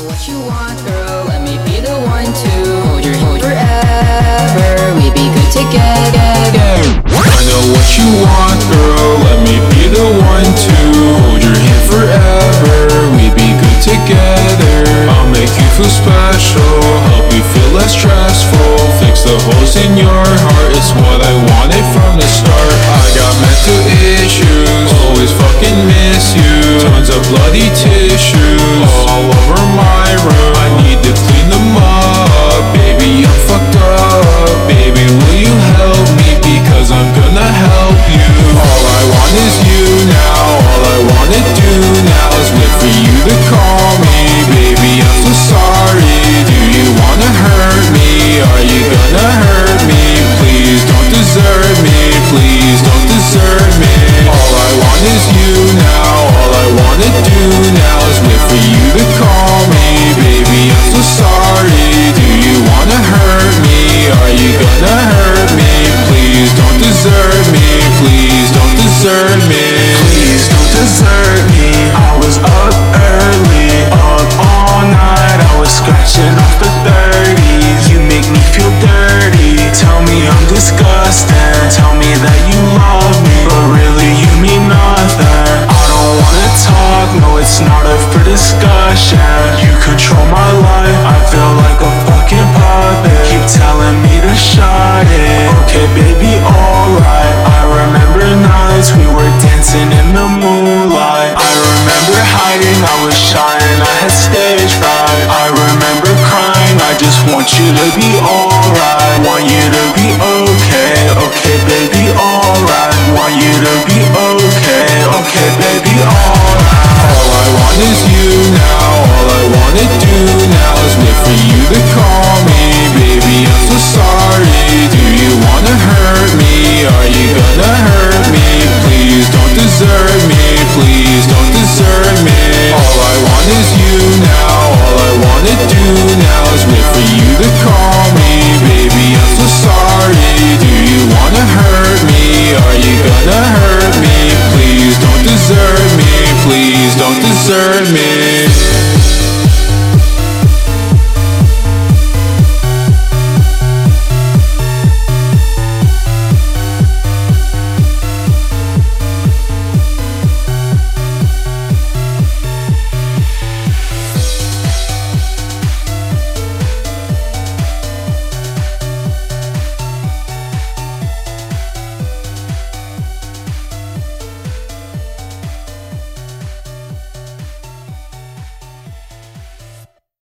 what you want, girl. Let me be the one to hold your hand forever. We be good together. I know what you want, girl. Let me be the one to hold your hand forever. We be good together. I'll make you feel special, help you feel less stressful. Fix the holes in your heart, it's what I wanted from the start. I got mental issues, always fucking miss you. Tons of bloody tissues all over my room. I need to clean them up, baby, I'm fucked up. Baby, will you help me, because I'm gonna help you. All I want is you now, all I wanna do now is wait for you to call me. Baby, I'm so sorry, do you wanna hurt me? Are you gonna hurt me? Please don't desert me, please don't desert me. All I want is you now, all I wanna do now is wait for you to call me. Baby, I'm so sorry, do you wanna hurt me? Are you gonna hurt me? Please don't desert me, please don't desert me. Please don't desert me. I was up early, up all night, I was scratching off the 30s. You make me feel dirty, tell me I'm disgusting. Tell me that you love me, but really you mean nothing. I don't wanna talk, no it's not up for discussion. You control my life, I feel like a fucking puppet. Keep telling me to shut it. Okay baby, alright. I remember nights we were dancing in the moonlight. I remember hiding, I was shy and I had stage fright. I remember crying, I just want you to be